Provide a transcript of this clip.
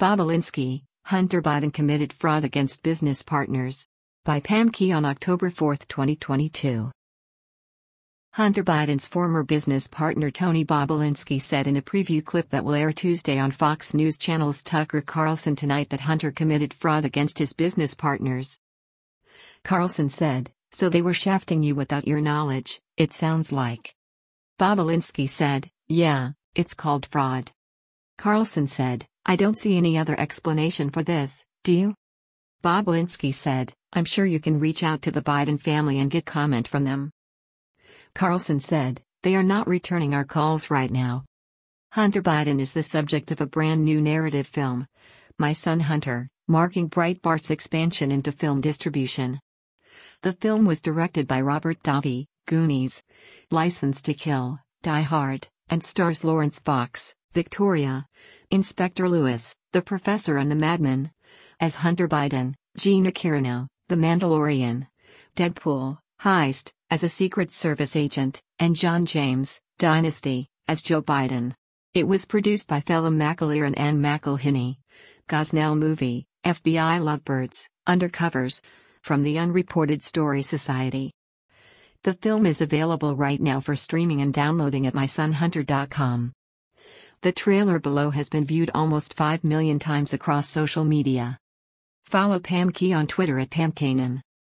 Bobulinski, Hunter Biden committed fraud against business partners. By Pam Key on October 4, 2022. Hunter Biden's former business partner Tony Bobulinski said in a preview clip that will air Tuesday on Fox News Channel's Tucker Carlson Tonight that Hunter committed fraud against his business partners. Carlson said, "So they were shafting you without your knowledge, it sounds like." Bobulinski said, "Yeah, it's called fraud." Carlson said, "I don't see any other explanation for this, do you?" Bobulinski said, "I'm sure you can reach out to the Biden family and get comment from them." Carlson said, "They are not returning our calls right now." Hunter Biden is the subject of a brand new narrative film, My Son Hunter, marking Breitbart's expansion into film distribution. The film was directed by Robert Davi, Goonies, License to Kill, Die Hard, and stars Lawrence Fox, Victoria, Inspector Lewis, The Professor and the Madman, as Hunter Biden, Gina Carano, The Mandalorian, Deadpool, Heist, as a Secret Service agent, and John James, Dynasty, as Joe Biden. It was produced by Phelim McAleer and Ann McElhinney. Gosnell Movie, FBI Lovebirds, Undercovers, from the Unreported Story Society. The film is available right now for streaming and downloading at mysonhunter.com. The trailer below has been viewed almost 5 million times across social media. Follow Pam Key on Twitter at PamKanan.